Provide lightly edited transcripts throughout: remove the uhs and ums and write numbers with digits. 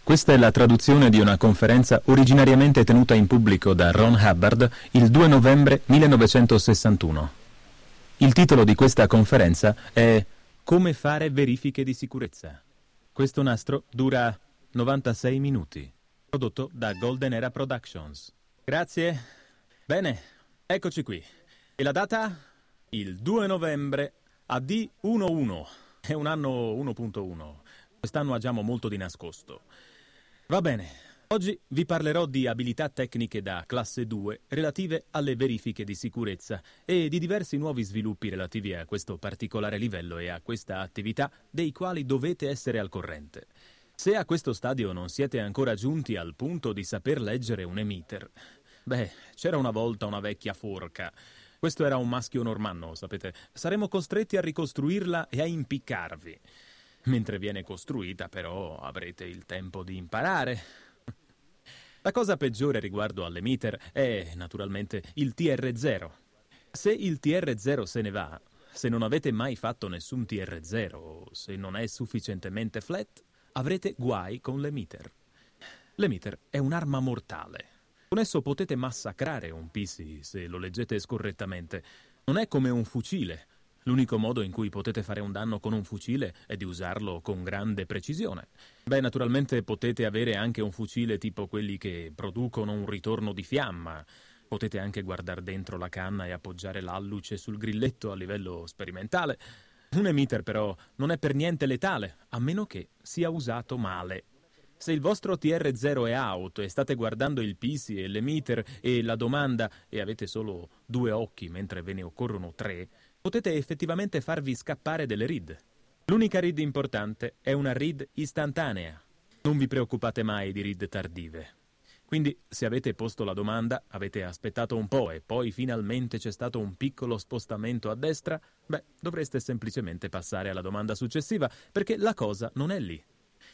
Questa è la traduzione di una conferenza originariamente tenuta in pubblico da Ron Hubbard il 2 novembre 1961. Il titolo di questa conferenza è Come fare verifiche di sicurezza. Questo nastro dura 96 minuti, prodotto da Golden Era Productions. Grazie. Bene, eccoci qui. E la data? Il 2 novembre AD11. È un anno 1.1. Quest'anno agiamo molto di nascosto. Va bene, oggi vi parlerò di abilità tecniche da classe 2 relative alle verifiche di sicurezza e di diversi nuovi sviluppi relativi a questo particolare livello e a questa attività dei quali dovete essere al corrente. Se a questo stadio non siete ancora giunti al punto di saper leggere un emitter, c'era una volta una vecchia forca. Questo era un maschio normanno, sapete. Saremo costretti a ricostruirla e a impiccarvi. Mentre viene costruita, però, avrete il tempo di imparare. La cosa peggiore riguardo all'emitter è, naturalmente, il TR0. Se il TR0 se ne va, se non avete mai fatto nessun TR0, o se non è sufficientemente flat, avrete guai con l'emitter. L'emitter è un'arma mortale. Con esso potete massacrare un PC se lo leggete scorrettamente. Non è come un fucile. L'unico modo in cui potete fare un danno con un fucile è di usarlo con grande precisione. Naturalmente potete avere anche un fucile tipo quelli che producono un ritorno di fiamma. Potete anche guardare dentro la canna e appoggiare l'alluce sul grilletto a livello sperimentale. Un emitter però non è per niente letale, a meno che sia usato male. Se il vostro TR0 è out e state guardando il PC e l'emitter e la domanda e avete solo 2 occhi mentre ve ne occorrono 3, potete effettivamente farvi scappare delle read. L'unica read importante è una read istantanea. Non vi preoccupate mai di read tardive. Quindi, se avete posto la domanda, avete aspettato un po' e poi finalmente c'è stato un piccolo spostamento a destra, dovreste semplicemente passare alla domanda successiva, perché la cosa non è lì.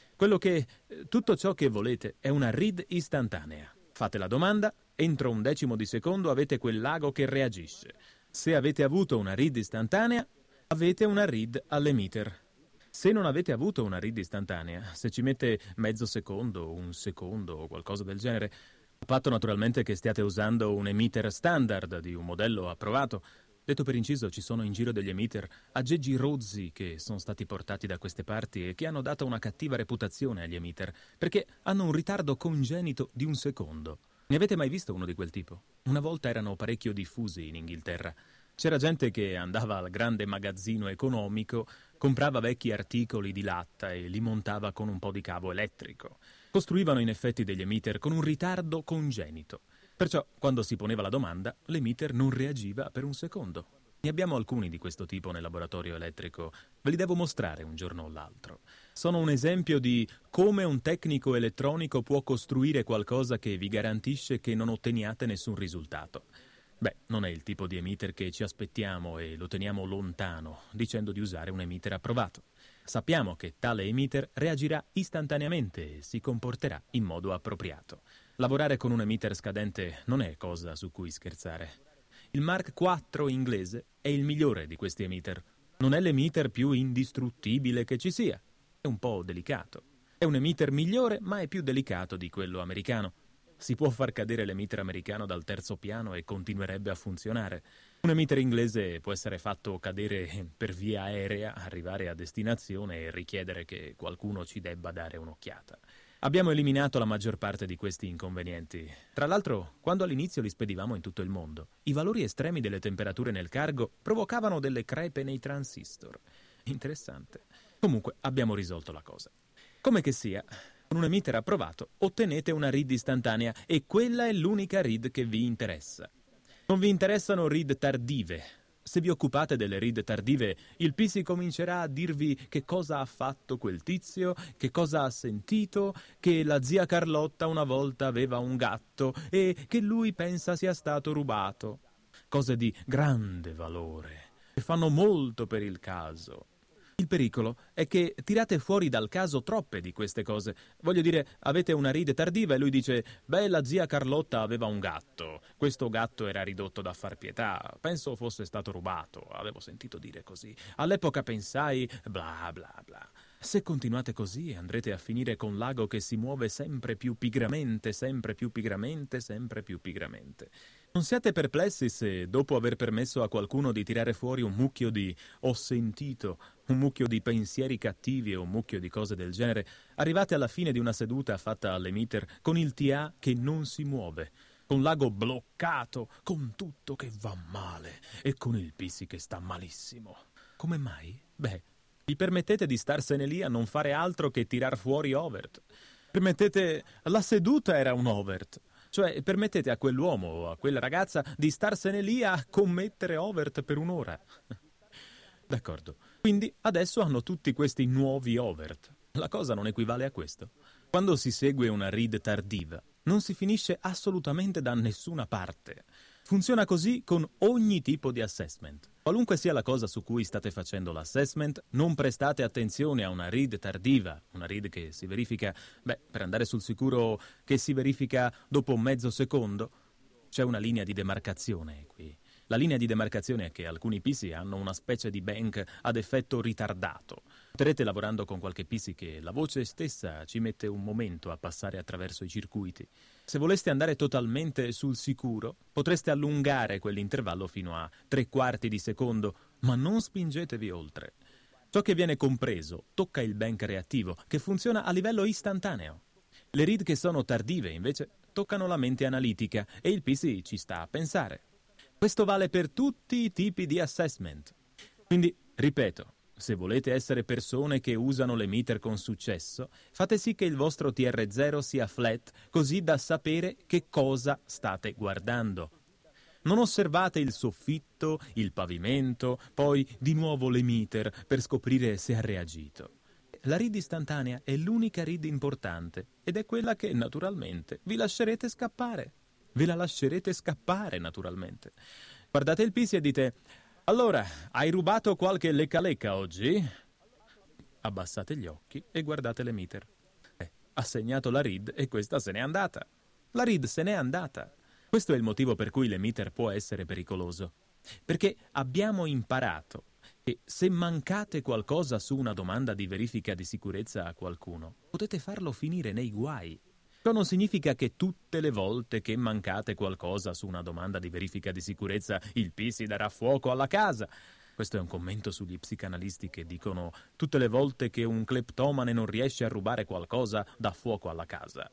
Tutto ciò che volete è una read istantanea. Fate la domanda, entro un decimo di secondo avete quel lago che reagisce. Se avete avuto una read istantanea, avete una read all'emitter. Se non avete avuto una read istantanea, se ci mette mezzo secondo, un secondo o qualcosa del genere, a patto naturalmente che stiate usando un emitter standard di un modello approvato. Detto per inciso, ci sono in giro degli emitter aggeggi rozzi che sono stati portati da queste parti e che hanno dato una cattiva reputazione agli emitter, perché hanno un ritardo congenito di un secondo. Ne avete mai visto uno di quel tipo? Una volta erano parecchio diffusi in Inghilterra. C'era gente che andava al grande magazzino economico, comprava vecchi articoli di latta e li montava con un po' di cavo elettrico. Costruivano in effetti degli emitter con un ritardo congenito. Perciò, quando si poneva la domanda, l'emitter non reagiva per un secondo. Ne abbiamo alcuni di questo tipo nel laboratorio elettrico. Ve li devo mostrare un giorno o l'altro. Sono un esempio di come un tecnico elettronico può costruire qualcosa che vi garantisce che non otteniate nessun risultato. Non è il tipo di emitter che ci aspettiamo e lo teniamo lontano, dicendo di usare un emitter approvato. Sappiamo che tale emitter reagirà istantaneamente e si comporterà in modo appropriato. Lavorare con un emitter scadente non è cosa su cui scherzare. Il Mark IV inglese è il migliore di questi emitter. Non è l'emitter più indistruttibile che ci sia. È un po' delicato. È un emitter migliore, ma è più delicato di quello americano. Si può far cadere l'emitter americano dal 3° piano e continuerebbe a funzionare. Un emitter inglese può essere fatto cadere per via aerea, arrivare a destinazione e richiedere che qualcuno ci debba dare un'occhiata. Abbiamo eliminato la maggior parte di questi inconvenienti. Tra l'altro, quando all'inizio li spedivamo in tutto il mondo, i valori estremi delle temperature nel cargo provocavano delle crepe nei transistor. Interessante. Comunque, abbiamo risolto la cosa. Come che sia, con un emitter approvato ottenete una read istantanea e quella è l'unica read che vi interessa. Non vi interessano read tardive. Se vi occupate delle read tardive, il PC comincerà a dirvi che cosa ha fatto quel tizio, che cosa ha sentito, che la zia Carlotta una volta aveva un gatto e che lui pensa sia stato rubato. Cose di grande valore, che fanno molto per il caso. Il pericolo è che tirate fuori dal caso troppe di queste cose. Voglio dire, avete una read tardiva e lui dice la zia Carlotta aveva un gatto. Questo gatto era ridotto da far pietà. Penso fosse stato rubato. Avevo sentito dire così. All'epoca pensai bla bla bla. Se continuate così andrete a finire con l'ago che si muove sempre più pigramente, sempre più pigramente, sempre più pigramente. Non siate perplessi se, dopo aver permesso a qualcuno di tirare fuori un mucchio di «ho sentito», un mucchio di pensieri cattivi o un mucchio di cose del genere, arrivate alla fine di una seduta fatta all'emitter con il TA che non si muove, con l'ago bloccato, con tutto che va male e con il pisi che sta malissimo. Come mai? Beh, vi permettete di starsene lì a non fare altro che tirar fuori overt. Permettete... La seduta era un overt. Cioè, permettete a quell'uomo o a quella ragazza di starsene lì a commettere overt per un'ora. D'accordo. Quindi adesso hanno tutti questi nuovi overt. La cosa non equivale a questo. Quando si segue una read tardiva, non si finisce assolutamente da nessuna parte. Funziona così con ogni tipo di assessment. Qualunque sia la cosa su cui state facendo l'assessment, non prestate attenzione a una read tardiva, una read che si verifica, per andare sul sicuro, che si verifica dopo mezzo secondo. C'è una linea di demarcazione qui. La linea di demarcazione è che alcuni PC hanno una specie di bank ad effetto ritardato. Noterete lavorando con qualche PC che la voce stessa ci mette un momento a passare attraverso i circuiti. Se voleste andare totalmente sul sicuro, potreste allungare quell'intervallo fino a 3/4 di secondo, ma non spingetevi oltre. Ciò che viene compreso tocca il bank reattivo, che funziona a livello istantaneo. Le read che sono tardive, invece, toccano la mente analitica e il PC ci sta a pensare. Questo vale per tutti i tipi di assessment. Quindi, ripeto, se volete essere persone che usano l'emitter con successo, fate sì che il vostro TR0 sia flat, così da sapere che cosa state guardando. Non osservate il soffitto, il pavimento, poi di nuovo l'emitter per scoprire se ha reagito. La read istantanea è l'unica read importante ed è quella che, naturalmente, vi lascerete scappare. Ve la lascerete scappare, naturalmente. Guardate il PC e dite: allora, hai rubato qualche lecca-lecca oggi? Abbassate gli occhi e guardate l'emitter. Ha segnato la read e questa se n'è andata. La read se n'è andata. Questo è il motivo per cui l'emitter può essere pericoloso. Perché abbiamo imparato che se mancate qualcosa su una domanda di verifica di sicurezza a qualcuno, potete farlo finire nei guai. Ciò non significa che tutte le volte che mancate qualcosa su una domanda di verifica di sicurezza il PC darà fuoco alla casa. Questo è un commento sugli psicanalisti che dicono tutte le volte che un cleptomane non riesce a rubare qualcosa dà fuoco alla casa.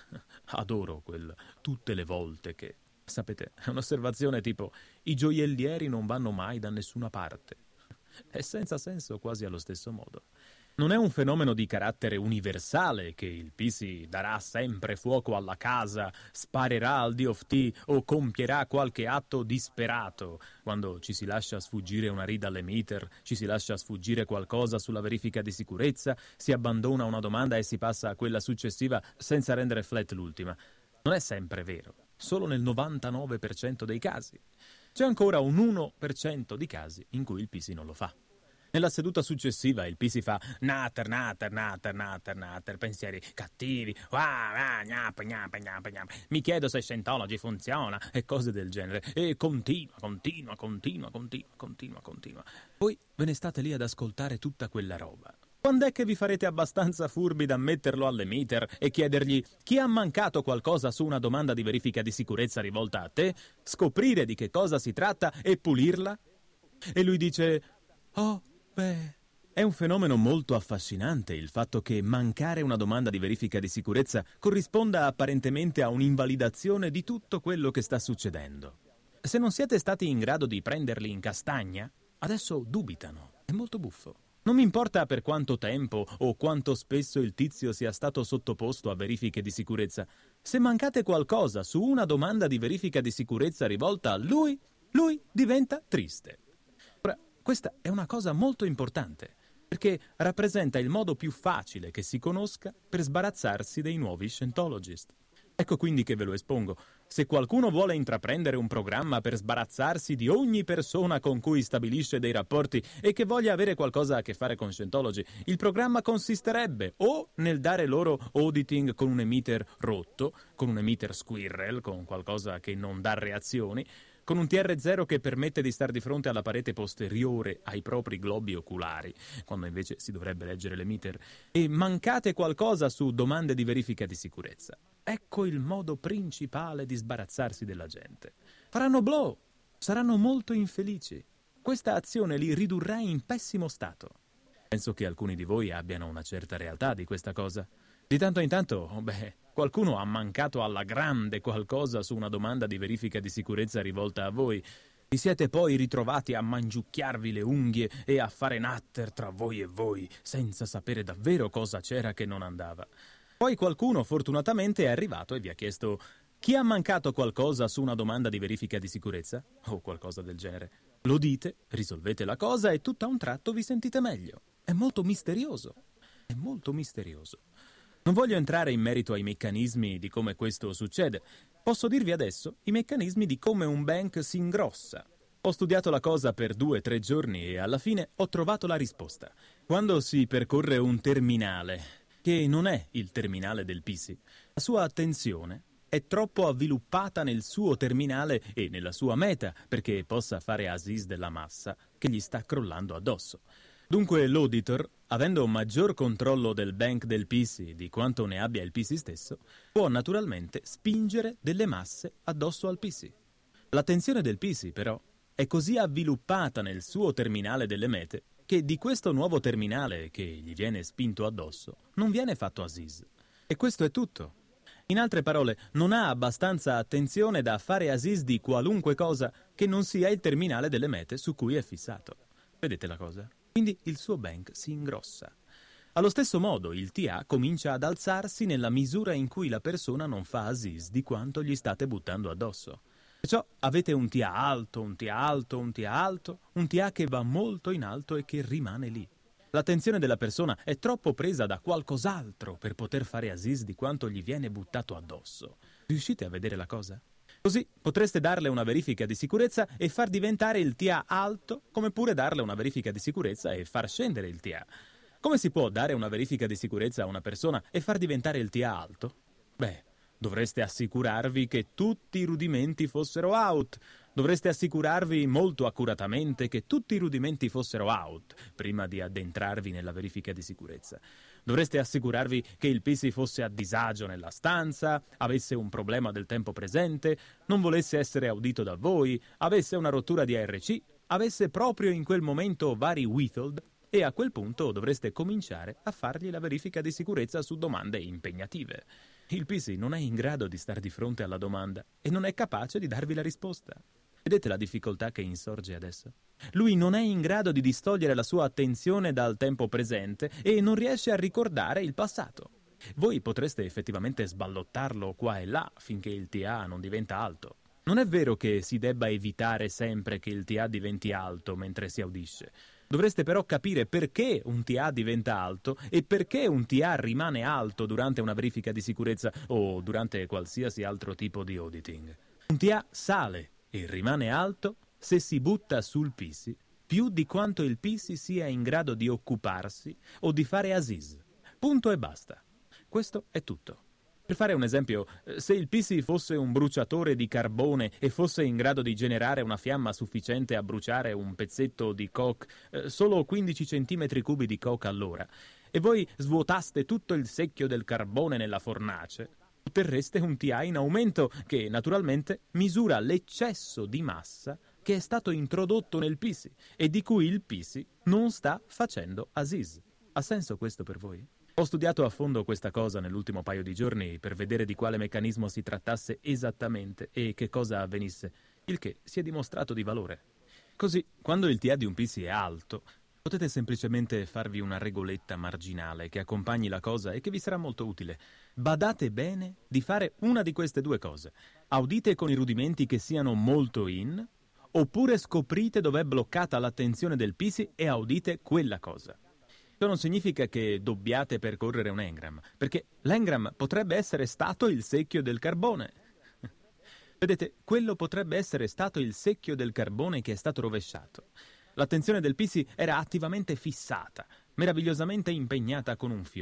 Adoro quel tutte le volte che... Sapete, è un'osservazione tipo i gioiellieri non vanno mai da nessuna parte. È senza senso quasi allo stesso modo. Non è un fenomeno di carattere universale che il PC darà sempre fuoco alla casa, sparerà al DOT o compierà qualche atto disperato quando ci si lascia sfuggire una read all'emitter, ci si lascia sfuggire qualcosa sulla verifica di sicurezza, si abbandona una domanda e si passa a quella successiva senza rendere flat l'ultima. Non è sempre vero, solo nel 99% dei casi. C'è ancora un 1% di casi in cui il PC non lo fa. Nella seduta successiva il PC fa nater, pensieri cattivi, mi chiedo se Scientology funziona e cose del genere, e continua. Poi ve ne state lì ad ascoltare tutta quella roba. Quando è che vi farete abbastanza furbi da metterlo all'emitter e chiedergli chi ha mancato qualcosa su una domanda di verifica di sicurezza rivolta a te, scoprire di che cosa si tratta e pulirla? E lui dice, oh, beh, è un fenomeno molto affascinante il fatto che mancare una domanda di verifica di sicurezza corrisponda apparentemente a un'invalidazione di tutto quello che sta succedendo. Se non siete stati in grado di prenderli in castagna, adesso dubitano. È molto buffo. Non mi importa per quanto tempo o quanto spesso il tizio sia stato sottoposto a verifiche di sicurezza. Se mancate qualcosa su una domanda di verifica di sicurezza rivolta a lui diventa triste. Ora, questa è una cosa molto importante, perché rappresenta il modo più facile che si conosca per sbarazzarsi dei nuovi Scientologist. Ecco quindi che ve lo espongo. Se qualcuno vuole intraprendere un programma per sbarazzarsi di ogni persona con cui stabilisce dei rapporti e che voglia avere qualcosa a che fare con Scientology, il programma consisterebbe o nel dare loro auditing con un emitter rotto, con un emitter squirrel, con qualcosa che non dà reazioni, con un TR0 che permette di star di fronte alla parete posteriore ai propri globi oculari, quando invece si dovrebbe leggere l'emitter, e mancate qualcosa su domande di verifica di sicurezza. Ecco il modo principale di sbarazzarsi della gente. Faranno blow, saranno molto infelici. Questa azione li ridurrà in pessimo stato. Penso che alcuni di voi abbiano una certa realtà di questa cosa. Di tanto in tanto, qualcuno ha mancato alla grande qualcosa su una domanda di verifica di sicurezza rivolta a voi. Vi siete poi ritrovati a mangiucchiarvi le unghie e a fare natter tra voi e voi, senza sapere davvero cosa c'era che non andava. Poi qualcuno fortunatamente è arrivato e vi ha chiesto: chi ha mancato qualcosa su una domanda di verifica di sicurezza? O qualcosa del genere. Lo dite, risolvete la cosa e tutto a un tratto vi sentite meglio. È molto misterioso. È molto misterioso. Non voglio entrare in merito ai meccanismi di come questo succede. Posso dirvi adesso i meccanismi di come un bank si ingrossa. Ho studiato la cosa per 2 o 3 giorni e alla fine ho trovato la risposta. Quando si percorre un terminale, che non è il terminale del PC, la sua attenzione è troppo avviluppata nel suo terminale e nella sua meta perché possa fare asis della massa che gli sta crollando addosso. Dunque l'auditor, avendo un maggior controllo del bank del PC di quanto ne abbia il PC stesso, può naturalmente spingere delle masse addosso al PC. L'attenzione del PC, però, è così avviluppata nel suo terminale delle mete che di questo nuovo terminale che gli viene spinto addosso non viene fatto asis. E questo è tutto. In altre parole, non ha abbastanza attenzione da fare asis di qualunque cosa che non sia il terminale delle mete su cui è fissato. Vedete la cosa? Quindi il suo bank si ingrossa. Allo stesso modo il TA comincia ad alzarsi nella misura in cui la persona non fa asis di quanto gli state buttando addosso. Perciò avete un TA alto, un TA alto, un TA alto, un TA che va molto in alto e che rimane lì. L'attenzione della persona è troppo presa da qualcos'altro per poter fare asis di quanto gli viene buttato addosso. Riuscite a vedere la cosa? Così potreste darle una verifica di sicurezza e far diventare il TA alto, come pure darle una verifica di sicurezza e far scendere il TA. Come si può dare una verifica di sicurezza a una persona e far diventare il TA alto? Dovreste assicurarvi che tutti i rudimenti fossero out. Dovreste assicurarvi molto accuratamente che tutti i rudimenti fossero out prima di addentrarvi nella verifica di sicurezza. Dovreste assicurarvi che il PC fosse a disagio nella stanza, avesse un problema del tempo presente, non volesse essere audito da voi, avesse una rottura di ARC, avesse proprio in quel momento vari withhold, e a quel punto dovreste cominciare a fargli la verifica di sicurezza su domande impegnative. Il PC non è in grado di star di fronte alla domanda e non è capace di darvi la risposta. Vedete la difficoltà che insorge adesso? Lui non è in grado di distogliere la sua attenzione dal tempo presente e non riesce a ricordare il passato. Voi potreste effettivamente sballottarlo qua e là finché il TA non diventa alto. Non è vero che si debba evitare sempre che il TA diventi alto mentre si audisce. Dovreste però capire perché un TA diventa alto e perché un TA rimane alto durante una verifica di sicurezza o durante qualsiasi altro tipo di auditing. Un TA sale e rimane alto se si butta sul PC più di quanto il PC sia in grado di occuparsi o di fare asis. Punto e basta. Questo è tutto. Per fare un esempio, se il PC fosse un bruciatore di carbone e fosse in grado di generare una fiamma sufficiente a bruciare un pezzetto di coke, solo 15 centimetri cubi di coke all'ora, e voi svuotaste tutto il secchio del carbone nella fornace, otterreste un TA in aumento che, naturalmente, misura l'eccesso di massa che è stato introdotto nel PC e di cui il PC non sta facendo asis. Ha senso questo per voi? Ho studiato a fondo questa cosa nell'ultimo paio di giorni per vedere di quale meccanismo si trattasse esattamente e che cosa avvenisse, il che si è dimostrato di valore. Così, quando il TA di un PC è alto, potete semplicemente farvi una regoletta marginale che accompagni la cosa e che vi sarà molto utile. Badate bene di fare una di queste due cose. Audite con i rudimenti che siano molto in, oppure scoprite dov'è bloccata l'attenzione del PC e audite quella cosa. Ciò non significa che dobbiate percorrere un engram, perché l'engram potrebbe essere stato il secchio del carbone. Vedete, quello potrebbe essere stato il secchio del carbone che è stato rovesciato. L'attenzione del PC era attivamente fissata, meravigliosamente impegnata con un fiore.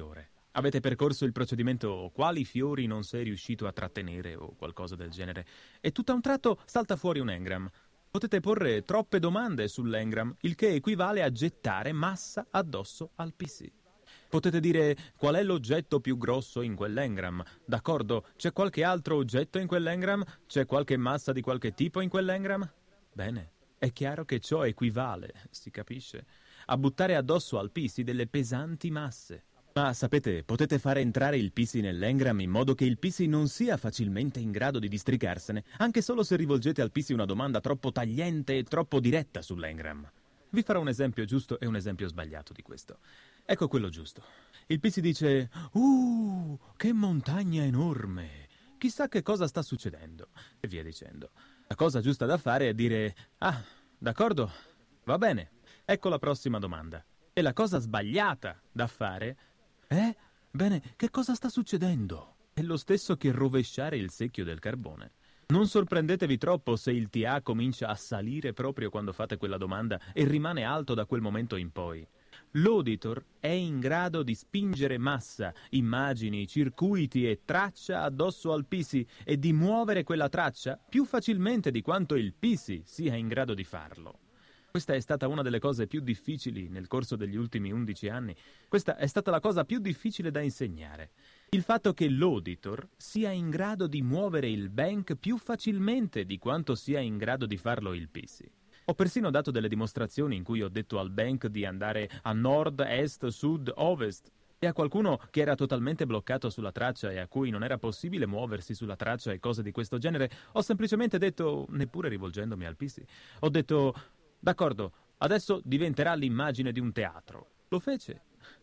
Avete percorso il procedimento quali fiori non sei riuscito a trattenere o qualcosa del genere e tutto a un tratto salta fuori un engram. Potete porre troppe domande sull'engram, il che equivale a gettare massa addosso al PC. Potete dire qual è l'oggetto più grosso in quell'engram. D'accordo, c'è qualche altro oggetto in quell'engram? C'è qualche massa di qualche tipo in quell'engram? Bene, è chiaro che ciò equivale, si capisce, a buttare addosso al PC delle pesanti masse. Ma sapete, potete fare entrare il PC nell'engram in modo che il PC non sia facilmente in grado di districarsene, anche solo se rivolgete al PC una domanda troppo tagliente e troppo diretta sull'engram. Vi farò un esempio giusto e un esempio sbagliato di questo. Ecco quello giusto. Il PC dice: che montagna enorme! Chissà che cosa sta succedendo. E via dicendo. La cosa giusta da fare è dire: ah, d'accordo, va bene, ecco la prossima domanda. E la cosa sbagliata da fare è: bene, che cosa sta succedendo? È lo stesso che rovesciare il secchio del carbone. Non sorprendetevi troppo se il TA comincia a salire proprio quando fate quella domanda e rimane alto da quel momento in poi. L'auditor è in grado di spingere massa, immagini, circuiti e traccia addosso al PC e di muovere quella traccia più facilmente di quanto il PC sia in grado di farlo. Questa è stata una delle cose più difficili nel corso degli ultimi 11 anni. Questa è stata la cosa più difficile da insegnare. Il fatto che l'auditor sia in grado di muovere il bank più facilmente di quanto sia in grado di farlo il PC. Ho persino dato delle dimostrazioni in cui ho detto al bank di andare a nord, est, sud, ovest. E a qualcuno che era totalmente bloccato sulla traccia e a cui non era possibile muoversi sulla traccia e cose di questo genere, ho semplicemente detto, neppure rivolgendomi al PC, ho detto: d'accordo, adesso diventerà l'immagine di un teatro. Lo fece.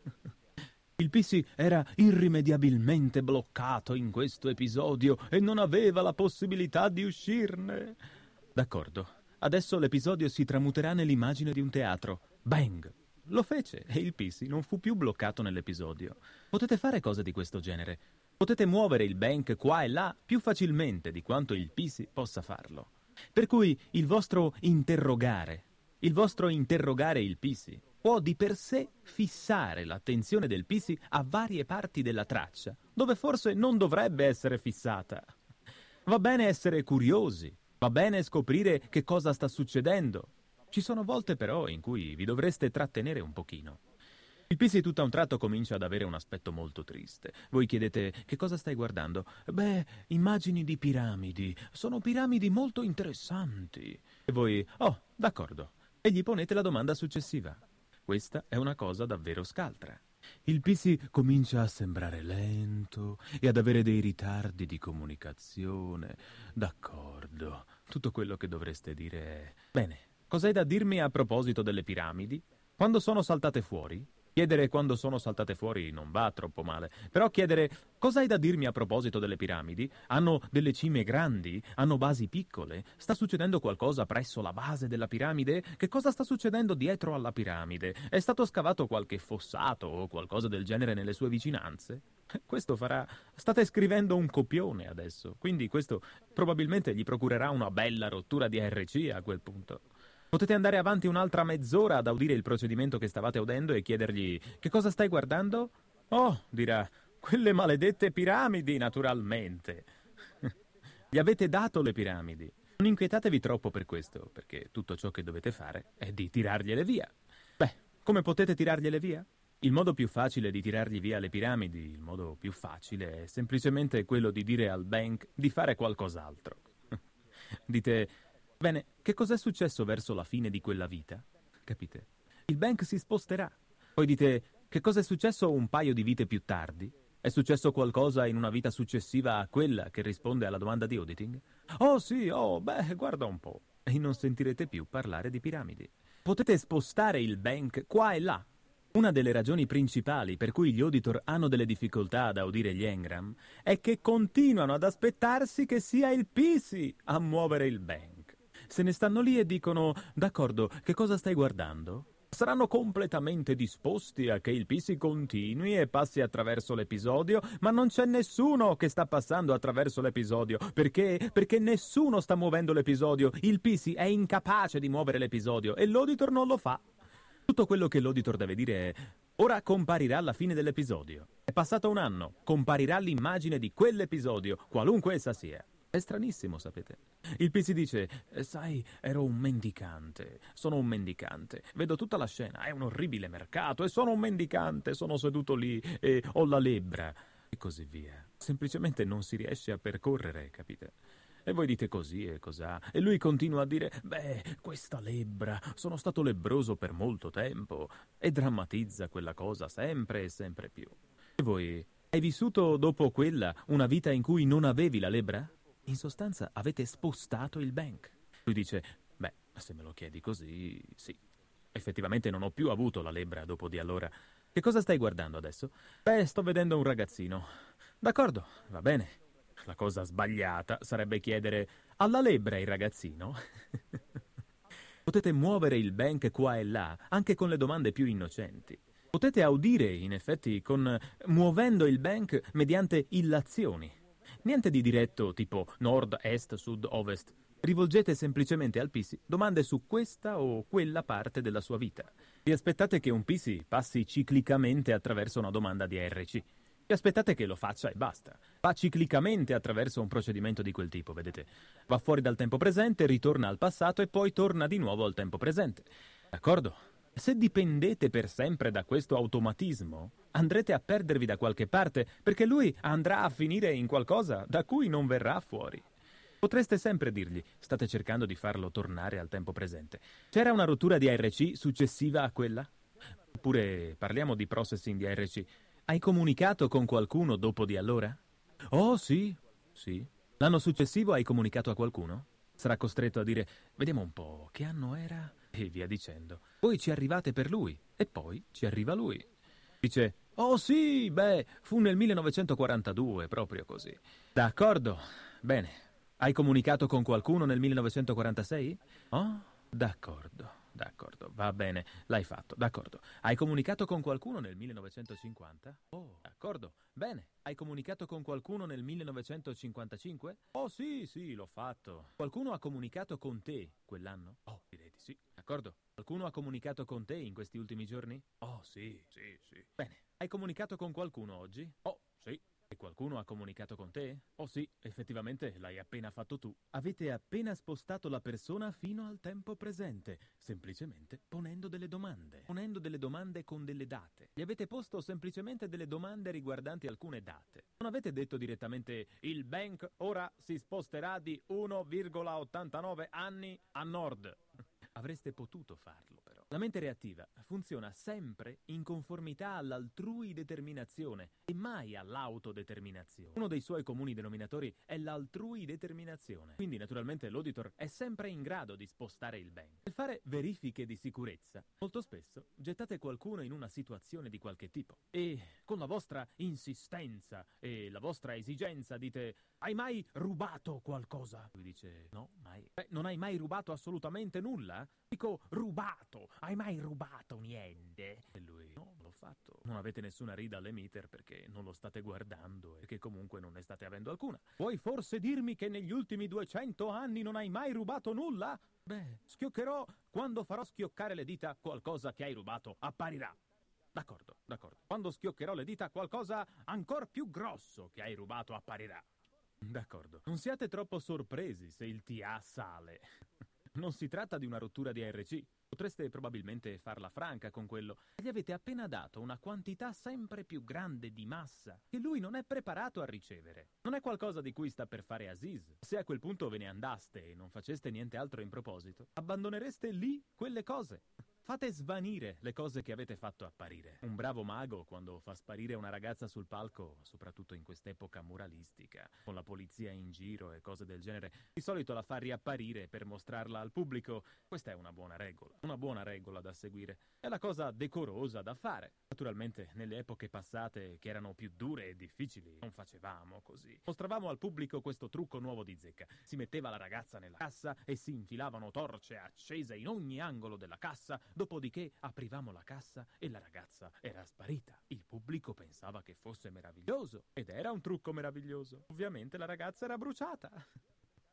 Il PC era irrimediabilmente bloccato in questo episodio e non aveva la possibilità di uscirne. D'accordo, adesso l'episodio si tramuterà nell'immagine di un teatro. Bang! Lo fece e il PC non fu più bloccato nell'episodio. Potete fare cose di questo genere. Potete muovere il bank qua e là più facilmente di quanto il PC possa farlo. Per cui il vostro interrogare il PC può di per sé fissare l'attenzione del PC a varie parti della traccia, dove forse non dovrebbe essere fissata. Va bene essere curiosi, va bene scoprire che cosa sta succedendo. Ci sono volte però in cui vi dovreste trattenere un pochino. Il PC tutto a un tratto comincia ad avere un aspetto molto triste. Voi chiedete: che cosa stai guardando? Beh, immagini di piramidi. Sono piramidi molto interessanti. E voi: oh, d'accordo. E gli ponete la domanda successiva. Questa è una cosa davvero scaltra. Il PC comincia a sembrare lento e ad avere dei ritardi di comunicazione. D'accordo. Tutto quello che dovreste dire è: bene, cos'hai da dirmi a proposito delle piramidi? Quando sono saltate fuori? Chiedere quando sono saltate fuori non va troppo male, però chiedere: cosa hai da dirmi a proposito delle piramidi? Hanno delle cime grandi? Hanno basi piccole? Sta succedendo qualcosa presso la base della piramide? Che cosa sta succedendo dietro alla piramide? È stato scavato qualche fossato o qualcosa del genere nelle sue vicinanze? Questo farà... State scrivendo un copione adesso, quindi questo probabilmente gli procurerà una bella rottura di ARC a quel punto. Potete andare avanti un'altra mezz'ora ad udire il procedimento che stavate udendo e chiedergli: che cosa stai guardando? Oh, dirà: quelle maledette piramidi, naturalmente. Gli avete dato le piramidi. Non inquietatevi troppo per questo, perché tutto ciò che dovete fare è di tirargliele via. Beh, come potete tirargliele via? Il modo più facile di tirargli via le piramidi, il modo più facile, è semplicemente quello di dire al bank di fare qualcos'altro. Dite: bene, che cos'è successo verso la fine di quella vita? Capite? Il bank si sposterà. Poi dite: che cosa è successo un paio di vite più tardi? È successo qualcosa in una vita successiva a quella che risponde alla domanda di auditing? Oh sì, guarda un po'. E non sentirete più parlare di piramidi. Potete spostare il bank qua e là. Una delle ragioni principali per cui gli auditor hanno delle difficoltà ad udire gli engram è che continuano ad aspettarsi che sia il PC a muovere il bank. Se ne stanno lì e dicono: d'accordo, che cosa stai guardando? Saranno completamente disposti a che il PC continui e passi attraverso l'episodio, ma non c'è nessuno che sta passando attraverso l'episodio. Perché? Perché nessuno sta muovendo l'episodio. Il PC è incapace di muovere l'episodio e l'auditor non lo fa. Tutto quello che l'auditor deve dire è: ora comparirà alla fine dell'episodio. È passato un anno, comparirà l'immagine di quell'episodio, qualunque essa sia. È stranissimo, sapete. Il PC dice: sai, ero un mendicante, sono un mendicante, vedo tutta la scena, è un orribile mercato e sono un mendicante, sono seduto lì e ho la lebbra, e così via. Semplicemente non si riesce a percorrere, capite? E voi dite così e cos'ha, e lui continua a dire: beh, questa lebbra, sono stato lebbroso per molto tempo, e drammatizza quella cosa sempre e sempre più. E voi, hai vissuto dopo quella una vita in cui non avevi la lebbra? In sostanza avete spostato il bank. Lui dice: beh, se me lo chiedi così, sì. Effettivamente non ho più avuto la lebbra dopo di allora. Che cosa stai guardando adesso? Beh, sto vedendo un ragazzino. D'accordo, va bene. La cosa sbagliata sarebbe chiedere: ha la lebbra il ragazzino? Potete muovere il bank qua e là, anche con le domande più innocenti. Potete audire, in effetti, muovendo il bank mediante illazioni. Niente di diretto, tipo nord, est, sud, ovest. Rivolgete semplicemente al PC domande su questa o quella parte della sua vita. Vi aspettate che un PC passi ciclicamente attraverso una domanda di ARC. Vi aspettate che lo faccia e basta. Va ciclicamente attraverso un procedimento di quel tipo, vedete. Va fuori dal tempo presente, ritorna al passato e poi torna di nuovo al tempo presente. D'accordo? Se dipendete per sempre da questo automatismo, andrete a perdervi da qualche parte, perché lui andrà a finire in qualcosa da cui non verrà fuori. Potreste sempre dirgli: state cercando di farlo tornare al tempo presente. C'era una rottura di ARC successiva a quella? Oppure parliamo di processing di ARC. Hai comunicato con qualcuno dopo di allora? Oh, sì. Sì. L'anno successivo hai comunicato a qualcuno? Sarà costretto a dire: vediamo un po', che anno era? E via dicendo. Poi ci arrivate per lui, e poi ci arriva lui. Dice: oh sì, beh, fu nel 1942, proprio così. D'accordo, bene. Hai comunicato con qualcuno nel 1946? Oh, d'accordo, va bene, l'hai fatto, d'accordo. Hai comunicato con qualcuno nel 1950? Oh, d'accordo, bene. Hai comunicato con qualcuno nel 1955? Oh sì, l'ho fatto. Qualcuno ha comunicato con te quell'anno? Oh, direi di sì. D'accordo. Qualcuno ha comunicato con te in questi ultimi giorni? Oh sì. Bene. Hai comunicato con qualcuno oggi? Oh, sì. E qualcuno ha comunicato con te? Oh sì, effettivamente l'hai appena fatto tu. Avete appena spostato la persona fino al tempo presente, semplicemente ponendo delle domande. Ponendo delle domande con delle date. Gli avete posto semplicemente delle domande riguardanti alcune date. Non avete detto direttamente: il bank ora si sposterà di 1,89 anni a nord. Avreste potuto farlo, però. La mente reattiva funziona sempre in conformità all'altrui determinazione e mai all'autodeterminazione. Uno dei suoi comuni denominatori è l'altrui determinazione. Quindi, naturalmente, l'auditor è sempre in grado di spostare il bank. Nel fare verifiche di sicurezza, molto spesso gettate qualcuno in una situazione di qualche tipo e, con la vostra insistenza e la vostra esigenza, dite: hai mai rubato qualcosa? Lui dice: no, mai. Non hai mai rubato assolutamente nulla? Dico rubato, hai mai rubato niente? E lui: no, non l'ho fatto. Non avete nessuna rida all'emitter perché non lo state guardando e che comunque non ne state avendo alcuna. Vuoi forse dirmi che negli ultimi 200 anni non hai mai rubato nulla? Beh, schioccherò quando farò schioccare le dita qualcosa che hai rubato apparirà. D'accordo. Quando schioccherò le dita qualcosa ancor più grosso che hai rubato apparirà. D'accordo. Non siate troppo sorpresi se il TA sale. Non si tratta di una rottura di ARC. Potreste probabilmente farla franca con quello. Gli avete appena dato una quantità sempre più grande di massa che lui non è preparato a ricevere. Non è qualcosa di cui sta per fare Aziz. Se a quel punto ve ne andaste e non faceste niente altro in proposito, abbandonereste lì quelle cose. Fate svanire le cose che avete fatto apparire. Un bravo mago, quando fa sparire una ragazza sul palco, soprattutto in quest'epoca muralistica, con la polizia in giro e cose del genere, di solito la fa riapparire per mostrarla al pubblico. Questa è una buona regola da seguire. È la cosa decorosa da fare. Naturalmente, nelle epoche passate, che erano più dure e difficili, non facevamo così. Mostravamo al pubblico questo trucco nuovo di zecca. Si metteva la ragazza nella cassa e si infilavano torce accese in ogni angolo della cassa. Dopodiché aprivamo la cassa e la ragazza era sparita. Il pubblico pensava che fosse meraviglioso ed era un trucco meraviglioso. Ovviamente la ragazza era bruciata.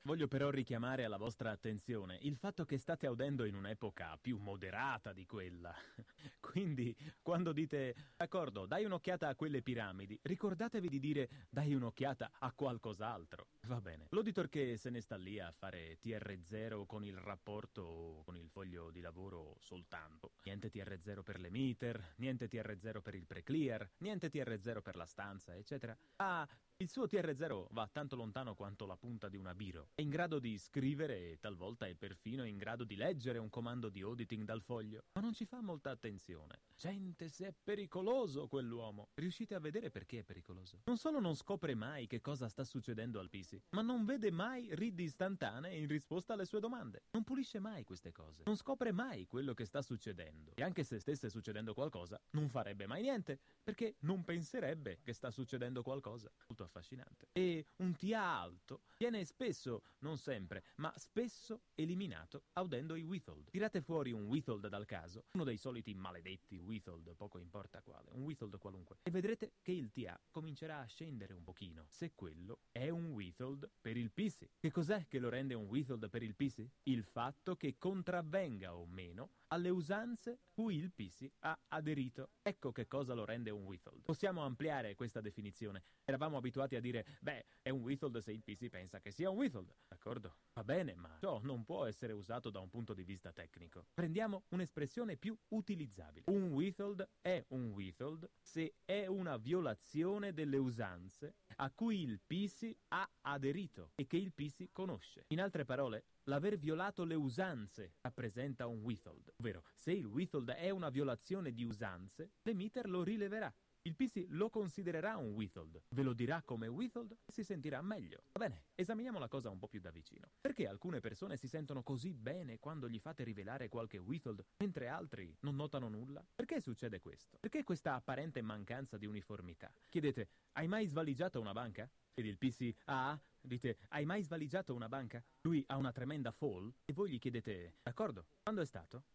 Voglio però richiamare alla vostra attenzione il fatto che state udendo in un'epoca più moderata di quella. Quindi, quando dite, d'accordo, dai un'occhiata a quelle piramidi, ricordatevi di dire, dai un'occhiata a qualcos'altro. Va bene. L'auditor che se ne sta lì a fare TR0 con il rapporto o con il foglio di lavoro soltanto. Niente TR0 per l'emitter, niente TR0 per il pre-clear, niente TR0 per la stanza, eccetera. Il suo TR0 va tanto lontano quanto la punta di una biro. È in grado di scrivere e talvolta è perfino in grado di leggere un comando di auditing dal foglio. Ma non ci fa molta attenzione. Gente, se è pericoloso quell'uomo. Riuscite a vedere perché è pericoloso? Non solo non scopre mai che cosa sta succedendo al PC, ma non vede mai read istantanee in risposta alle sue domande. Non pulisce mai queste cose. Non scopre mai quello che sta succedendo. E anche se stesse succedendo qualcosa, non farebbe mai niente, perché non penserebbe che sta succedendo qualcosa. Molto affascinante. E un TA alto viene spesso, non sempre, ma spesso eliminato audendo i withhold. Tirate fuori un withhold dal caso, uno dei soliti maledetti withhold, poco importa quale, un withhold qualunque, e vedrete che il TA comincerà a scendere un pochino, se quello è un withhold per il PC. Che cos'è che lo rende un withhold per il PC? Il fatto che contravvenga o meno alle usanze cui il PC ha aderito. Ecco che cosa lo rende un withhold. Possiamo ampliare questa definizione. Eravamo abituati a dire, è un withhold se il PC pensa che sia un withhold. D'accordo? Va bene, ma ciò non può essere usato da un punto di vista tecnico. Prendiamo un'espressione più utilizzabile. Un withhold è un withhold se è una violazione delle usanze a cui il PC ha aderito e che il PC conosce. In altre parole, l'aver violato le usanze rappresenta un withhold, ovvero se il withhold è una violazione di usanze, l'emitter lo rileverà. Il PC lo considererà un withhold, ve lo dirà come withhold e si sentirà meglio. Va bene, esaminiamo la cosa un po' più da vicino. Perché alcune persone si sentono così bene quando gli fate rivelare qualche withhold, mentre altri non notano nulla? Perché succede questo? Perché questa apparente mancanza di uniformità? Chiedete, hai mai svaligiato una banca? Ed il PC, dite, hai mai svaligiato una banca? Lui ha una tremenda fall e voi gli chiedete, d'accordo, quando è stato?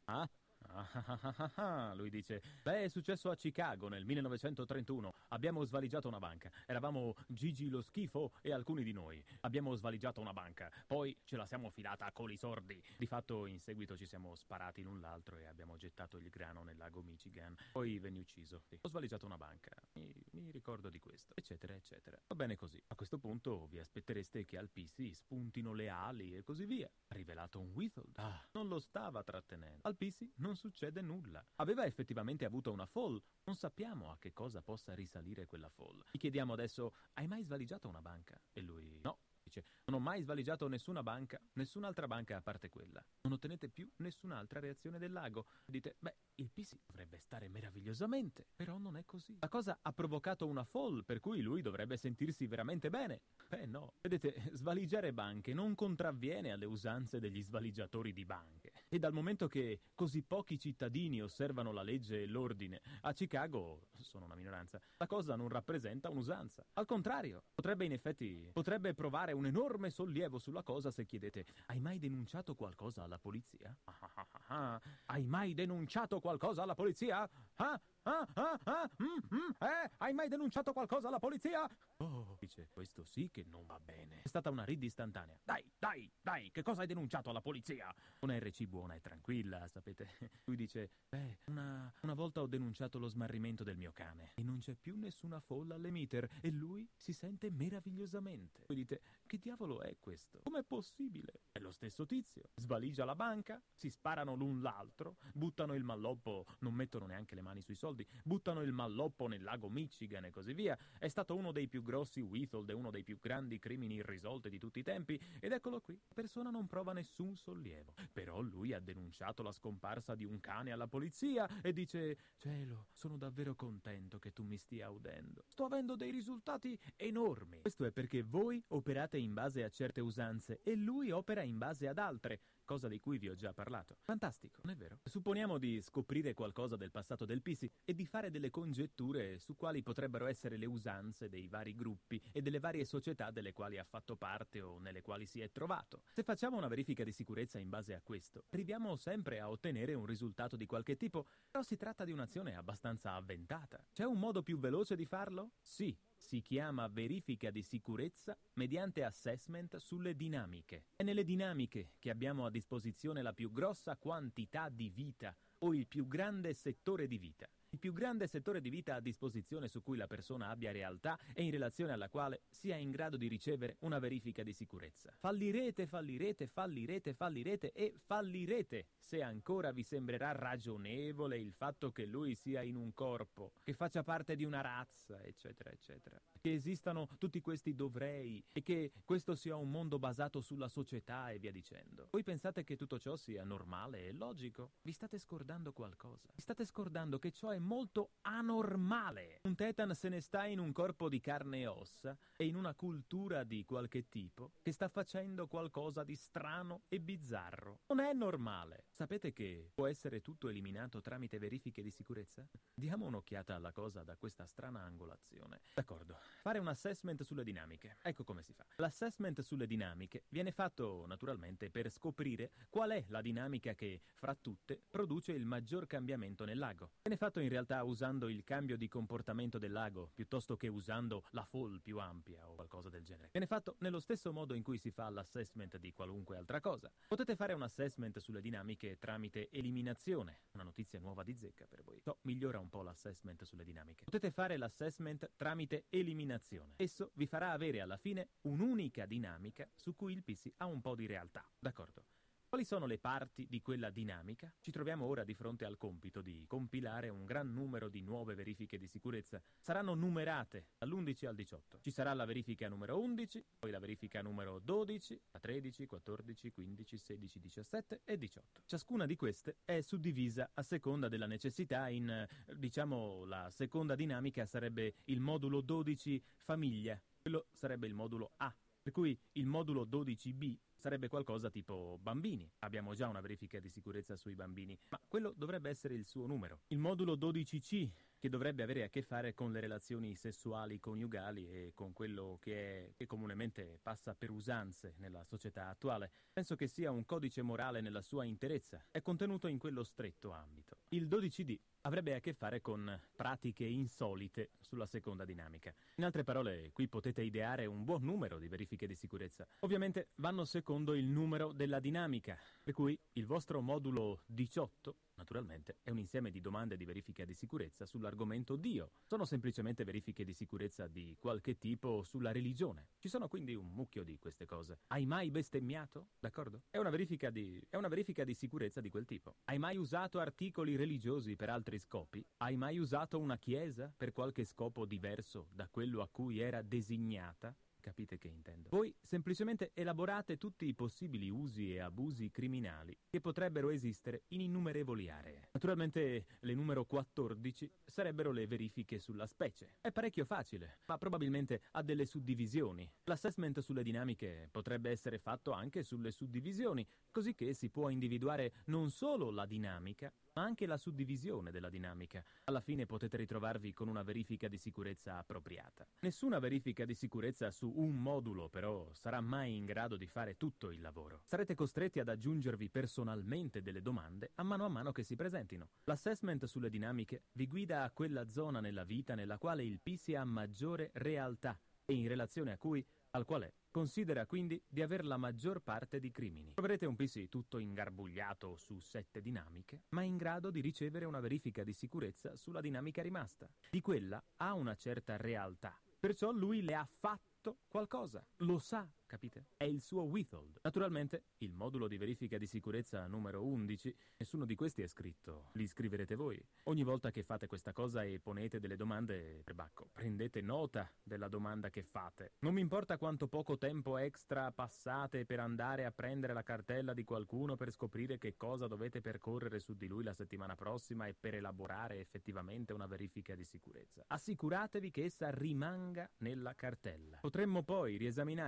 Lui dice, è successo a Chicago nel 1931, abbiamo svaligiato una banca, eravamo Gigi lo schifo e alcuni di noi, abbiamo svaligiato una banca, poi ce la siamo filata a coli sordi, di fatto in seguito ci siamo sparati l'un l'altro e abbiamo gettato il grano nel lago Michigan, poi venne ucciso, ho svaligiato una banca, mi ricordo di questo, eccetera eccetera. Va bene così, a questo punto vi aspettereste che al PC spuntino le ali e così via. Ha rivelato un withhold, non lo stava trattenendo, al PC non succede nulla. Aveva effettivamente avuto una fall. Non sappiamo a che cosa possa risalire quella fall. Gli chiediamo adesso, hai mai svaligiato una banca? E lui, no. Dice, non ho mai svaligiato nessuna banca, nessun'altra banca a parte quella. Non ottenete più nessun'altra reazione del lago. Dite, il PC dovrebbe stare meravigliosamente, però non è così. La cosa ha provocato una fall, per cui lui dovrebbe sentirsi veramente bene. No. Vedete, svaligiare banche non contravviene alle usanze degli svaligiatori di banche. E dal momento che così pochi cittadini osservano la legge e l'ordine, a Chicago, sono una minoranza, la cosa non rappresenta un'usanza. Al contrario, potrebbe provare un enorme sollievo sulla cosa se chiedete, hai mai denunciato qualcosa alla polizia? Hai mai denunciato qualcosa alla polizia? Hai mai denunciato qualcosa alla polizia? Dice, questo sì che non va bene. È stata una read istantanea. Dai, che cosa hai denunciato alla polizia? Una RC buona e tranquilla, sapete. Lui dice, una volta ho denunciato lo smarrimento del mio cane e non c'è più nessuna folla all'emitter e lui si sente meravigliosamente. Voi dite, che diavolo è questo? Com'è possibile? È lo stesso tizio. Svaligia la banca, si sparano l'un l'altro, buttano il malloppo, non mettono neanche le mani sui soldi, buttano il malloppo nel lago Michigan e così via. È stato uno dei più grossi withhold e uno dei più grandi crimini irrisolti di tutti i tempi ed eccolo qui. La persona non prova nessun sollievo. Però lui ha denunciato la scomparsa di un cane alla polizia e dice, cielo, sono davvero contento che tu mi stia udendo. Sto avendo dei risultati enormi. Questo è perché voi operate in base a certe usanze e lui opera in base ad altre, cosa di cui vi ho già parlato. Fantastico, non è vero? Supponiamo di scoprire qualcosa del passato del PC e di fare delle congetture su quali potrebbero essere le usanze dei vari gruppi e delle varie società delle quali ha fatto parte o nelle quali si è trovato. Se facciamo una verifica di sicurezza in base a questo, arriviamo sempre a ottenere un risultato di qualche tipo, però si tratta di un'azione abbastanza avventata. C'è un modo più veloce di farlo? Sì. si chiama verifica di sicurezza mediante assessment sulle dinamiche. È nelle dinamiche che abbiamo a disposizione la più grossa quantità di vita o il più grande settore di vita. Il più grande settore di vita a disposizione su cui la persona abbia realtà e in relazione alla quale sia in grado di ricevere una verifica di sicurezza. Fallirete e fallirete se ancora vi sembrerà ragionevole il fatto che lui sia in un corpo, che faccia parte di una razza, eccetera, eccetera. Che esistano tutti questi dovrei e che questo sia un mondo basato sulla società e via dicendo. Voi pensate che tutto ciò sia normale e logico? Vi state scordando qualcosa. Vi state scordando che ciò è molto anormale. Un Tetan se ne sta in un corpo di carne e ossa e in una cultura di qualche tipo che sta facendo qualcosa di strano e bizzarro. Non è normale. Sapete che può essere tutto eliminato tramite verifiche di sicurezza? Diamo un'occhiata alla cosa da questa strana angolazione. D'accordo. Fare un assessment sulle dinamiche. Ecco come si fa. L'assessment sulle dinamiche viene fatto naturalmente per scoprire qual è la dinamica che, fra tutte, produce il maggior cambiamento nel lago. Viene fatto in realtà usando il cambio di comportamento del lago, piuttosto che usando la fall più ampia o qualcosa del genere. Viene fatto nello stesso modo in cui si fa l'assessment di qualunque altra cosa. Potete fare un assessment sulle dinamiche tramite eliminazione. Una notizia nuova di zecca per voi. Ciò migliora un po' l'assessment sulle dinamiche. Potete fare l'assessment tramite eliminazione. Esso vi farà avere alla fine un'unica dinamica su cui il PC ha un po' di realtà. D'accordo? Quali sono le parti di quella dinamica? Ci troviamo ora di fronte al compito di compilare un gran numero di nuove verifiche di sicurezza. Saranno numerate dall'11 al 18. Ci sarà la verifica numero 11, poi la verifica numero 12, la 13, 14, 15, 16, 17 e 18. Ciascuna di queste è suddivisa a seconda della necessità in, la seconda dinamica sarebbe il modulo 12 famiglia. Quello sarebbe il modulo A. Per cui il modulo 12B sarebbe qualcosa tipo bambini. Abbiamo già una verifica di sicurezza sui bambini, ma quello dovrebbe essere il suo numero. Il modulo 12C, che dovrebbe avere a che fare con le relazioni sessuali coniugali e con quello che comunemente passa per usanze nella società attuale. Penso che sia un codice morale nella sua interezza. È contenuto in quello stretto ambito. Il 12D avrebbe a che fare con pratiche insolite sulla seconda dinamica. In altre parole, qui potete ideare un buon numero di verifiche di sicurezza. Ovviamente vanno secondo il numero della dinamica, per cui il vostro modulo 18, naturalmente, è un insieme di domande di verifica di sicurezza sull'argomento Dio. Sono semplicemente verifiche di sicurezza di qualche tipo sulla religione. Ci sono quindi un mucchio di queste cose. Hai mai bestemmiato? D'accordo? È una verifica di sicurezza di quel tipo. Hai mai usato articoli religiosi per altri scopi? Hai mai usato una chiesa per qualche scopo diverso da quello a cui era designata? Capite che intendo? Voi semplicemente elaborate tutti i possibili usi e abusi criminali che potrebbero esistere in innumerevoli aree. Naturalmente le numero 14 sarebbero le verifiche sulla specie. È parecchio facile, ma probabilmente ha delle suddivisioni. L'assessment sulle dinamiche potrebbe essere fatto anche sulle suddivisioni, così che si può individuare non solo la dinamica, ma anche la suddivisione della dinamica. Alla fine potete ritrovarvi con una verifica di sicurezza appropriata. Nessuna verifica di sicurezza su un modulo, però, sarà mai in grado di fare tutto il lavoro. Sarete costretti ad aggiungervi personalmente delle domande a mano che si presentino. L'assessment sulle dinamiche vi guida a quella zona nella vita nella quale il PC ha maggiore realtà e in relazione al quale considera quindi di aver la maggior parte di crimini. Troverete un PC tutto ingarbugliato su 7 dinamiche, ma in grado di ricevere una verifica di sicurezza sulla dinamica rimasta. Di quella ha una certa realtà. Perciò lui le ha fatto qualcosa. Lo sa, capite? È il suo withhold. Naturalmente, il modulo di verifica di sicurezza numero 11, nessuno di questi è scritto. Li scriverete voi. Ogni volta che fate questa cosa e ponete delle domande, perbacco, prendete nota della domanda che fate. Non mi importa quanto poco tempo extra passate per andare a prendere la cartella di qualcuno per scoprire che cosa dovete percorrere su di lui la settimana prossima e per elaborare effettivamente una verifica di sicurezza. Assicuratevi che essa rimanga nella cartella. Potremmo poi riesaminare tutte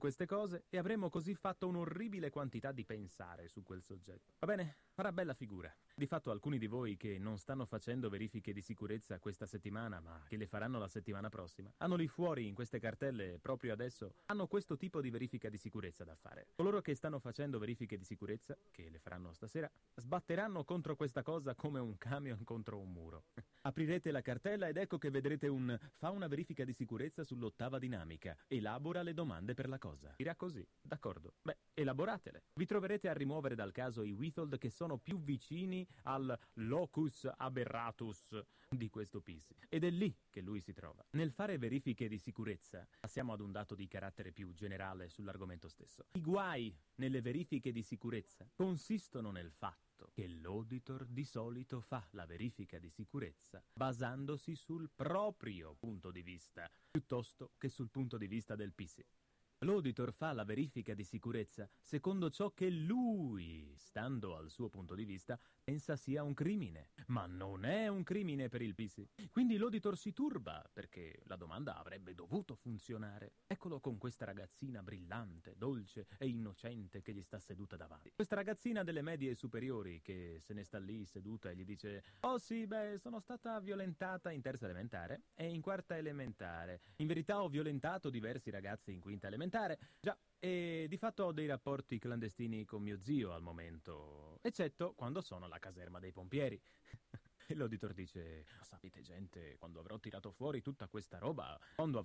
queste cose e avremo così fatto un'orribile quantità di pensare su quel soggetto. Va bene? Farà bella figura. Di fatto alcuni di voi che non stanno facendo verifiche di sicurezza questa settimana, ma che le faranno la settimana prossima, hanno lì fuori in queste cartelle proprio adesso, hanno questo tipo di verifica di sicurezza da fare. Coloro che stanno facendo verifiche di sicurezza, che le faranno stasera, sbatteranno contro questa cosa come un camion contro un muro. Aprirete la cartella ed ecco che vedrete fa una verifica di sicurezza sull'8ª dinamica, elabora le domande per la cosa. Dirà così, d'accordo. Beh, elaboratele. Vi troverete a rimuovere dal caso i withhold che sono più vicini al locus aberratus di questo PC. Ed è lì che lui si trova. Nel fare verifiche di sicurezza, passiamo ad un dato di carattere più generale sull'argomento stesso. I guai nelle verifiche di sicurezza consistono nel fatto che l'auditor di solito fa la verifica di sicurezza basandosi sul proprio punto di vista, piuttosto che sul punto di vista del PC. L'auditor fa la verifica di sicurezza secondo ciò che lui, stando al suo punto di vista, pensa sia un crimine. Ma non è un crimine per il PC. Quindi l'auditor si turba, perché la domanda avrebbe dovuto funzionare. Eccolo con questa ragazzina brillante, dolce e innocente che gli sta seduta davanti. Questa ragazzina delle medie superiori che se ne sta lì seduta e gli dice: «Oh sì, sono stata violentata in terza elementare e in quarta elementare. In verità ho violentato diversi ragazzi in quinta elementare. Già, e di fatto ho dei rapporti clandestini con mio zio al momento, eccetto quando sono alla caserma dei pompieri». E l'auditor dice: «Sapete gente, quando avrò tirato fuori tutta questa roba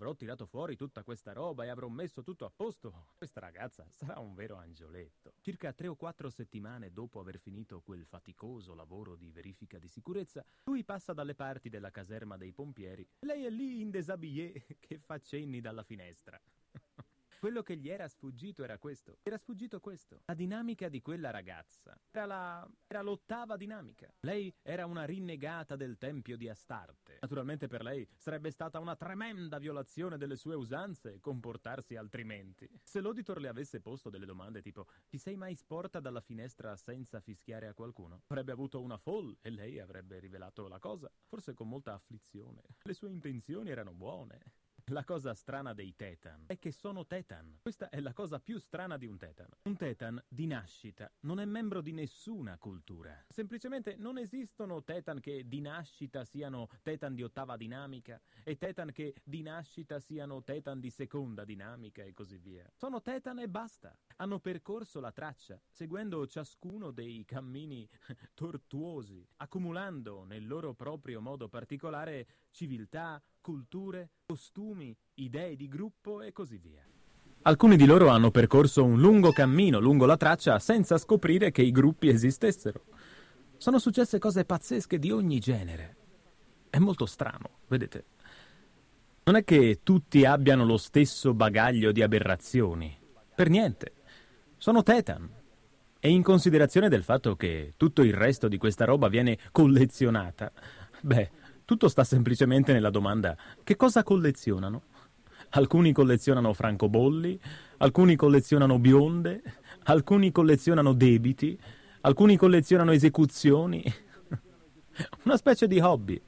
e avrò messo tutto a posto, questa ragazza sarà un vero angioletto». Circa 3 o 4 settimane dopo aver finito quel faticoso lavoro di verifica di sicurezza, lui passa dalle parti della caserma dei pompieri. Lei è lì in déshabillé che fa cenni dalla finestra. Quello che gli era sfuggito era questo. La dinamica di quella ragazza era l'8ª dinamica. Lei era una rinnegata del tempio di Astarte. Naturalmente per lei sarebbe stata una tremenda violazione delle sue usanze comportarsi altrimenti. Se l'auditor le avesse posto delle domande tipo: «Ti sei mai sporta dalla finestra senza fischiare a qualcuno?», avrebbe avuto una fall e lei avrebbe rivelato la cosa, forse con molta afflizione. Le sue intenzioni erano buone. La cosa strana dei Tetan è che sono Tetan. Questa è la cosa più strana di un Tetan. Un Tetan di nascita non è membro di nessuna cultura. Semplicemente non esistono Tetan che di nascita siano Tetan di 8ª dinamica e Tetan che di nascita siano Tetan di 2ª dinamica e così via. Sono Tetan e basta. Hanno percorso la traccia, seguendo ciascuno dei cammini tortuosi, accumulando nel loro proprio modo particolare civiltà, culture, costumi, idee di gruppo e così via. Alcuni di loro hanno percorso un lungo cammino lungo la traccia senza scoprire che i gruppi esistessero. Sono successe cose pazzesche di ogni genere. È molto strano, vedete. Non è che tutti abbiano lo stesso bagaglio di aberrazioni. Per niente. Sono Tetan. E in considerazione del fatto che tutto il resto di questa roba viene collezionata, tutto sta semplicemente nella domanda: che cosa collezionano? Alcuni collezionano francobolli, alcuni collezionano bionde, alcuni collezionano debiti, alcuni collezionano esecuzioni. Una specie di hobby.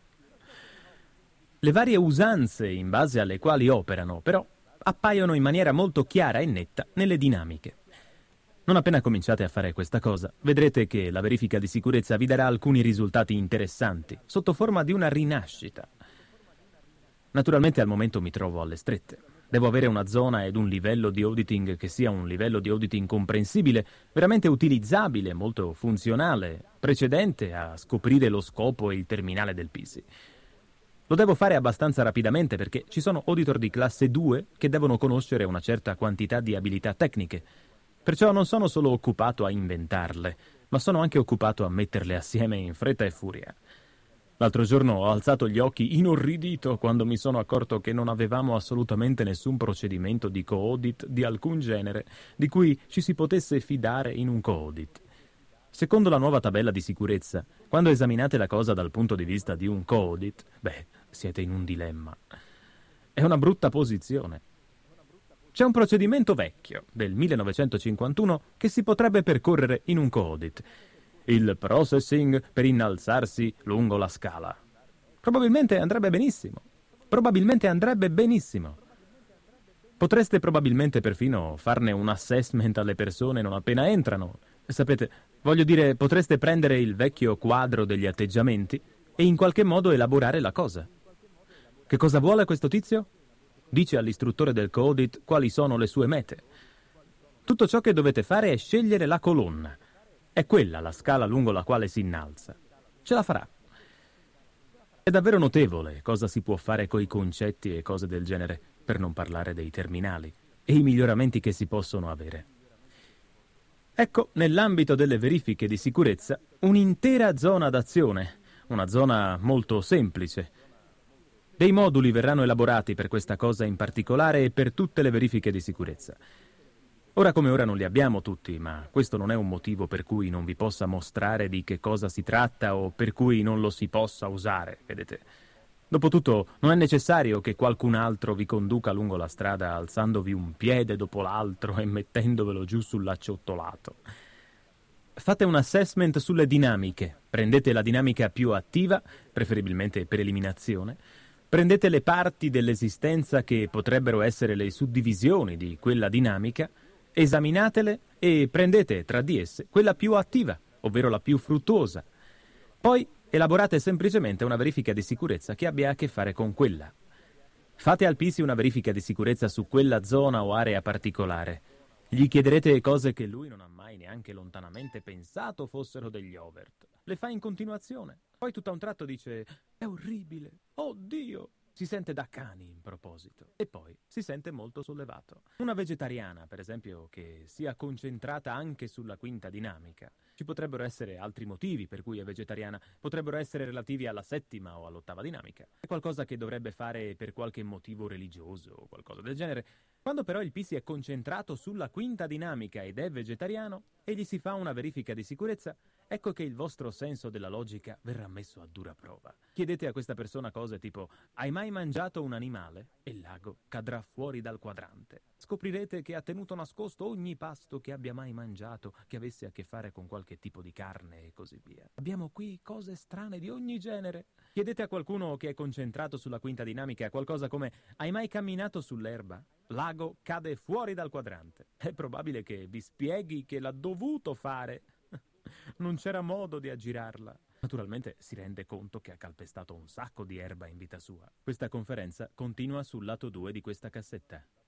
Le varie usanze in base alle quali operano, però, appaiono in maniera molto chiara e netta nelle dinamiche. Non appena cominciate a fare questa cosa, vedrete che la verifica di sicurezza vi darà alcuni risultati interessanti, sotto forma di una rinascita. Naturalmente al momento mi trovo alle strette. Devo avere una zona ed un livello di auditing che sia un livello di auditing comprensibile, veramente utilizzabile, molto funzionale, precedente a scoprire lo scopo e il terminale del PC. Lo devo fare abbastanza rapidamente perché ci sono auditor di classe 2 che devono conoscere una certa quantità di abilità tecniche. Perciò non sono solo occupato a inventarle, ma sono anche occupato a metterle assieme in fretta e furia. L'altro giorno ho alzato gli occhi inorridito quando mi sono accorto che non avevamo assolutamente nessun procedimento di co-audit di alcun genere di cui ci si potesse fidare in un co-audit. Secondo la nuova tabella di sicurezza, quando esaminate la cosa dal punto di vista di un co-audit, siete in un dilemma. È una brutta posizione. C'è un procedimento vecchio, del 1951, che si potrebbe percorrere in un co-audit. Il processing per innalzarsi lungo la scala. Probabilmente andrebbe benissimo. Potreste probabilmente perfino farne un assessment alle persone non appena entrano. Sapete, voglio dire, potreste prendere il vecchio quadro degli atteggiamenti e in qualche modo elaborare la cosa. Che cosa vuole questo tizio? Dice all'istruttore del CODIT quali sono le sue mete. Tutto ciò che dovete fare è scegliere la colonna. È quella la scala lungo la quale si innalza. Ce la farà. È davvero notevole cosa si può fare coi concetti e cose del genere, per non parlare dei terminali e i miglioramenti che si possono avere. Ecco, nell'ambito delle verifiche di sicurezza, un'intera zona d'azione, una zona molto semplice. Dei moduli verranno elaborati per questa cosa in particolare e per tutte le verifiche di sicurezza. Ora come ora non li abbiamo tutti, ma questo non è un motivo per cui non vi possa mostrare di che cosa si tratta o per cui non lo si possa usare, vedete. Dopotutto, non è necessario che qualcun altro vi conduca lungo la strada alzandovi un piede dopo l'altro e mettendovelo giù sull'acciottolato. Fate un assessment sulle dinamiche. Prendete la dinamica più attiva, preferibilmente per eliminazione. Prendete le parti dell'esistenza che potrebbero essere le suddivisioni di quella dinamica, esaminatele e prendete tra di esse quella più attiva, ovvero la più fruttuosa. Poi elaborate semplicemente una verifica di sicurezza che abbia a che fare con quella. Fate al PC una verifica di sicurezza su quella zona o area particolare. Gli chiederete cose che lui non ha mai neanche lontanamente pensato fossero degli overt. Le fa in continuazione. Poi tutto a un tratto dice: è orribile, oh Dio! Si sente da cani in proposito. E poi si sente molto sollevato. Una vegetariana, per esempio, che sia concentrata anche sulla quinta dinamica. Ci potrebbero essere altri motivi per cui è vegetariana. Potrebbero essere relativi alla settima o all'ottava dinamica. È qualcosa che dovrebbe fare per qualche motivo religioso o qualcosa del genere. Quando però il P si è concentrato sulla quinta dinamica ed è vegetariano e gli si fa una verifica di sicurezza, ecco che il vostro senso della logica verrà messo a dura prova. Chiedete a questa persona cose tipo: hai mai mangiato un animale? E l'ago cadrà fuori dal quadrante. Scoprirete che ha tenuto nascosto ogni pasto che abbia mai mangiato, che avesse a che fare con qualche tipo di carne e così via. Abbiamo qui cose strane di ogni genere. Chiedete a qualcuno che è concentrato sulla quinta dinamica qualcosa come: hai mai camminato sull'erba? L'ago cade fuori dal quadrante. È probabile che vi spieghi che l'ha dovuto fare. Non c'era modo di aggirarla. Naturalmente si rende conto che ha calpestato un sacco di erba in vita sua. Questa conferenza continua sul lato 2 di questa cassetta.